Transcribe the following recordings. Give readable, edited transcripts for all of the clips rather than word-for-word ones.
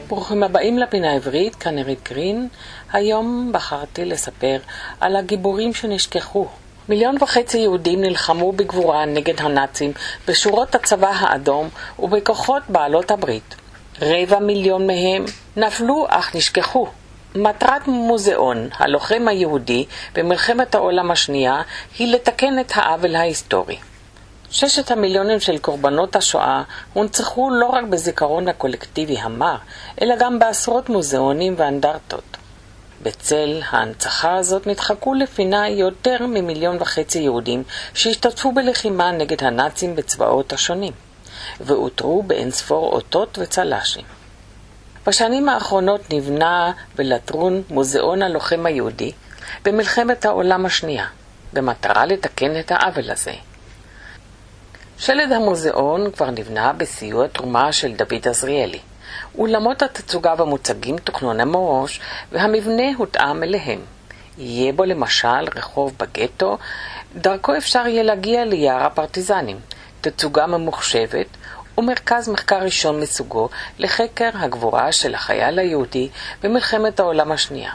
ברוכים הבאים לפינה העברית, כאן עירית גרין. היום בחרתי לספר על הגיבורים שנשכחו. 1.5 מיליון יהודים נלחמו בגבורה נגד הנאצים בשורות הצבא האדום ובכוחות בעלות הברית. 250,000 מהם נפלו אך נשכחו. מטרת מוזיאון הלוחם היהודי במלחמת העולם השנייה היא לתקן את העוול ההיסטורי. 6 מיליונים של קורבנות השואה הונצחו לא רק בזיכרון הקולקטיבי המר, אלא גם בעשרות מוזיאונים ואנדרטות. בצל ההנצחה הזאת נדחקו לפינה יותר מ1.5 מיליון יהודים שהשתתפו בלחימה נגד הנאצים בצבאות השונים, ואותרו באינספור אותות וצלשים. בשנים האחרונות נבנה בלטרון מוזיאון הלוחם היהודי במלחמת העולם השנייה, במטרה לתקן את העוול הזה. שלד המוזיאון כבר נבנה בסיוע תרומה של דוד עזריאלי. אולמות התצוגה והמוצגים תוכננו מראש, והמבנה הותאם אליהם. יהיה בו למשל רחוב בגטו, דרכו אפשר יהיה להגיע ליער הפרטיזנים, תצוגה ממוחשבת ומרכז מחקר ראשון מסוגו לחקר הגבורה של החייל היהודי במלחמת העולם השנייה.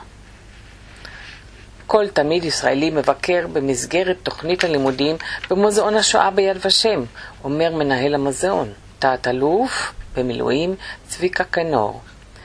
כל תלמיד ישראלי מבקר במסגרת תוכנית הלימודים במוזיאון השואה ביד ושם, אומר מנהל המוזיאון, תת-אלוף במילואים צביקה כנור.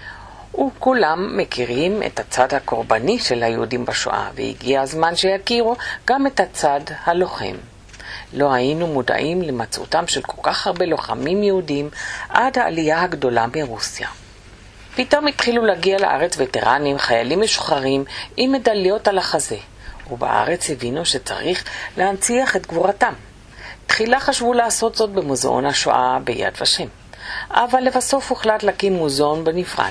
וכולם מכירים את הצד הקורבני של היהודים בשואה, והגיע הזמן שיכירו גם את הצד הלוחם. לא היינו מודעים למצאותם של כל כך הרבה לוחמים יהודים עד העלייה הגדולה מרוסיה. פתאום התחילו להגיע לארץ וטרנים, חיילים משוחררים עם מדליות על החזה, ובארץ הבינו שצריך להנציח את גבורתם. תחילה חשבו לעשות זאת במוזיאון השואה ביד ושם, אבל לבסוף הוחלט להקים מוזיאון בנפרד.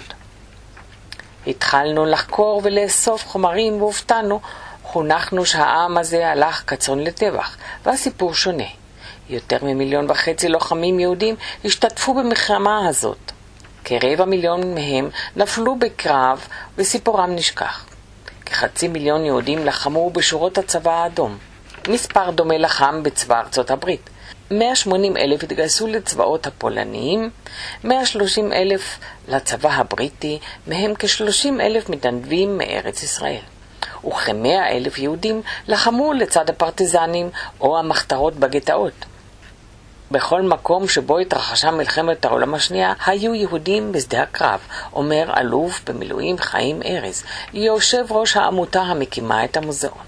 התחלנו לחקור ולאסוף חומרים והופתענו, חונכנו שהעם הזה הלך כצאן לטבח, והסיפור שונה. יותר מ1.5 מיליון לוחמים יהודים השתתפו במלחמה הזאת. 250,000 מהם נפלו בקרב וסיפורם נשכח. 500,000 יהודים לחמו בשורות הצבא האדום. מספר דומה לחם בצבא ארצות הברית. 180,000 התגייסו לצבאות הפולניים, 130,000 לצבא הבריטי, מהם כ30,000 מתנדבים מארץ ישראל. וכ100,000 יהודים לחמו לצד הפרטיזנים או המחתרות בגטאות. בכל מקום שבו התרחשה מלחמת העולם השנייה היו יהודים בשדה הקרב, אומר אלוף במילואים חיים ארז, יושב ראש העמותה המקימה את המוזיאון.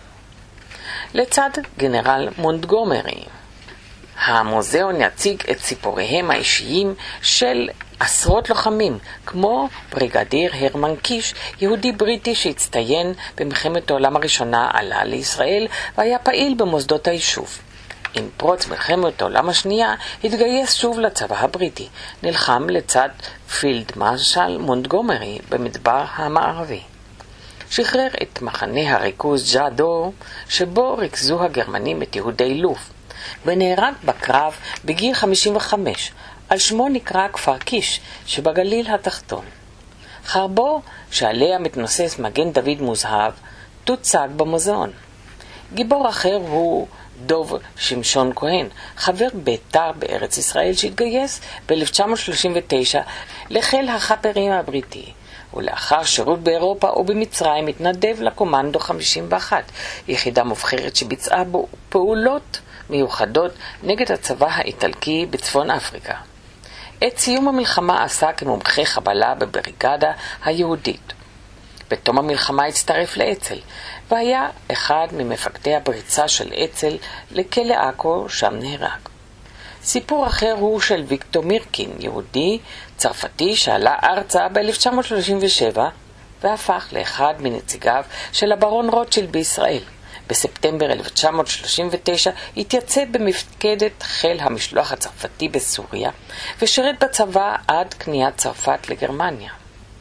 לצד גנרל מונטגומרי, המוזיאון יציג את סיפוריהם האישיים של עשרות לוחמים, כמו בריגדיר הרמן קיש, יהודי בריטי שהצטיין במלחמת העולם הראשונה, עלה לישראל והיה פעיל במוסדות היישוב. עם פרוץ מלחמת העולם השנייה התגייס שוב לצבא הבריטי, נלחם לצד פילד מרשל מונטגומרי במדבר המערבי. שחרר את מחנה הריכוז ג'אדו, שבו ריכזו הגרמנים את יהודי לוב, ונהרג בקרב בגיל 55, על שמו נקרא כפר קיש שבגליל התחתון. חרבו שעליה מתנוסס מגן דוד מוזהב תוצג במוזיאון. גיבור אחר הוא דוב שמשון כהן, חבר בית"ר בארץ ישראל שהתגייס ב-1939 לחיל החפרים הבריטי, ולאחר שירות באירופה ובמצרים התנדב לקומנדו 51, יחידה מובחרת שביצעה בו פעולות מיוחדות נגד הצבא האיטלקי בצפון אפריקה. את סיום המלחמה עשה כמומחה חבלה בבריגדה היהודית. בתום המלחמה הצטרף לאצ"ל, והיה אחד ממפקדי הפריצה של אצ"ל לכלא עכו, שם נהרג. סיפור אחר הוא של ויקטור מירקין, יהודי צרפתי שעלה ארצה ב-1937 והפך לאחד מנציגיו של הברון רוטשילד בישראל. בספטמבר 1939 התייצב במפקדת חיל המשלוח הצרפתי בסוריה ושירת בצבא עד כניעת צרפת לגרמניה.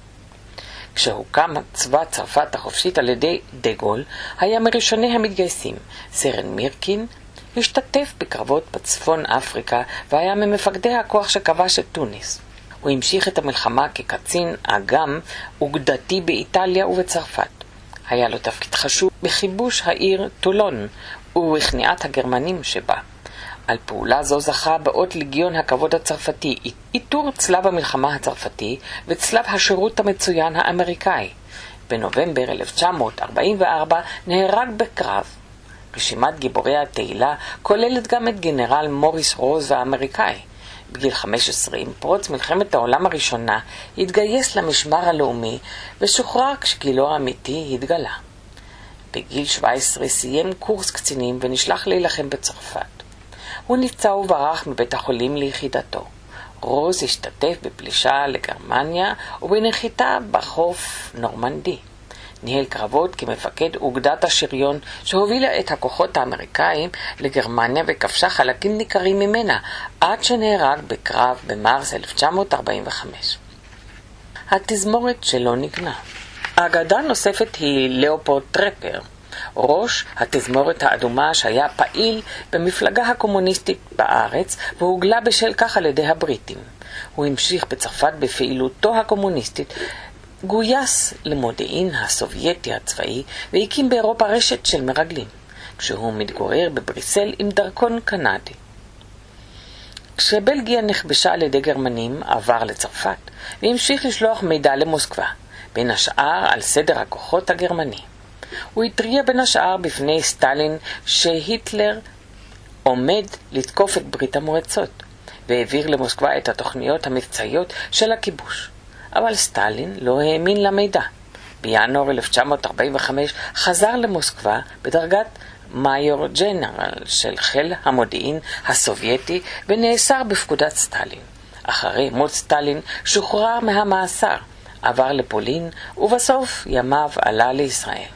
כשהוקם צבא צרפת החופשית על ידי דה גול, היה מראשוני המתגייסים. סרן מירקין השתתף בקרבות בצפון אפריקה והיה ממפקדי הכוח שכבש את טוניס. הוא המשיך את המלחמה כקצין אג"ם אוגדתי באיטליה ובצרפת. היה לו תפקיד חשוב בכיבוש העיר טולון ובכניעת הגרמנים שבה. על פעולה זו זכה באות לגיון הכבוד הצרפתי, עיטור צלב המלחמה הצרפתי וצלב השירות המצוין האמריקאי. בנובמבר 1944 נהרג בקרב. רשימת גיבורי התהילה כוללת גם את גנרל מוריס רוז האמריקאי. בגיל 15, עם פרוץ מלחמת העולם הראשונה, התגייס למשמר הלאומי ושוחרר כשגילו האמיתי התגלה. בגיל 17 סיים קורס קצינים ונשלח להילחם בצרפת. הוא נפצע וברח מבית החולים ליחידתו. רוז השתתף בפלישה לגרמניה ובנחיתה בחוף נורמנדי. ניהל קרבות כמפקד אוגדת השריון שהובילה את הכוחות האמריקאים לגרמניה וכבשה חלקים ניכרים ממנה עד שנהרג בקרב במרס 1945. התזמורת שלא נגנה. האגדה נוספת היא לאופולד טרפר, ראש התזמורת האדומה שהיה פעיל במפלגה הקומוניסטית בארץ והוגלה בשל כך על ידי הבריטים. הוא המשיך בצרפת בפעילותו הקומוניסטית, גויס למודיעין הסובייטי הצבאי והקים באירופה רשת של מרגלים, כשהוא מתגורר בבריסל עם דרכון קנדי. כשבלגיה נכבשה על ידי גרמנים עבר לצרפת והמשיך לשלוח מידע למוסקבה, בין השאר על סדר הכוחות הגרמני. הוא התריע בין השאר בפני סטלין שהיטלר עומד לתקוף את ברית המועצות, והעביר למוסקבה את התוכניות המבצעיות של הכיבוש. אבל סטלין לא האמין למידע. בינואר 1945 חזר למוסקבה בדרגת מאיור ג'נרל של חיל המודיעין הסובייטי ונאסר בפקודת סטלין. אחרי מות סטלין שוחרר מהמאסר, עבר לפולין ובסוף ימיו עלה לישראל.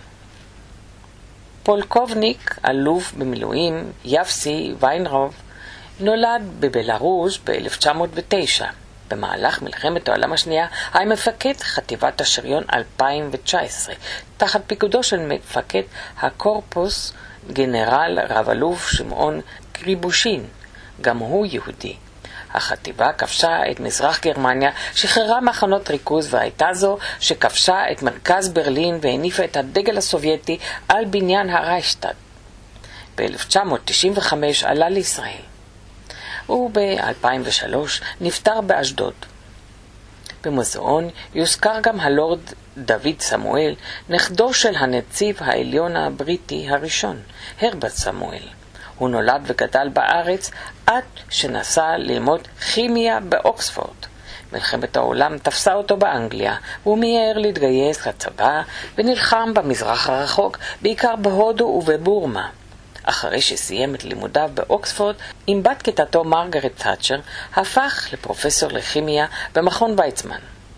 פולקובניק, אלוף במילואים יבסי ויינרוב, נולד בבלרוס ב-1909. במהלך מלחמת העולם השנייה היה מפקד חטיבת השריון 2019, תחת פיקודו של מפקד הקורפוס גנרל רב-אלוף שמעון קריבושין, גם הוא יהודי. החטיבה כבשה את מזרח גרמניה, שחררה מחנות ריכוז, והייתה זו שכבשה את מרכז ברלין והניפה את הדגל הסובייטי על בניין הרייכסטאג. ב-1995 עלה לישראל. וב-2003 נפטר באשדוד. במוזיאון יוזכר גם הלורד דוד סמואל, נכדו של הנציב העליון הבריטי הראשון, הרברט סמואל. הוא נולד וגדל בארץ עד שנסע ללמוד כימיה באוקספורד. מלחמת העולם תפסה אותו באנגליה, והוא מיהר להתגייס לצבא ונלחם במזרח הרחוק, בעיקר בהודו ובבורמה. אחרי שסיים את לימודיו באוקספורד, עם בת כיתתו מרגרט תאצ'ר, הפך לפרופסור לכימיה במכון ויצמן.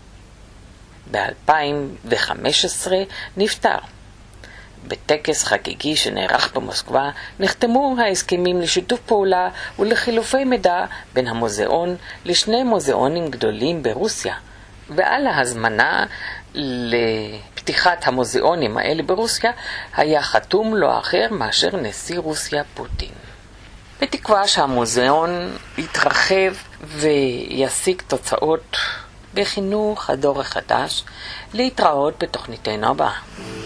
ב-2015 נפטר. בטקס חגיגי שנערך במוסקבה נחתמו ההסכמים לשיתוף פעולה ולחילופי מידע בין המוזיאון לשני מוזיאונים גדולים ברוסיה, ועל ההזמנה לפתיחת המוזיאונים האלה ברוסיה היה חתום לא אחר מאשר נשיא רוסיה פוטין. בתקווה שהמוזיאון יתרחב וישיג תוצאות בחינוך הדור החדש. להתראות בתוכניתנו הבאה.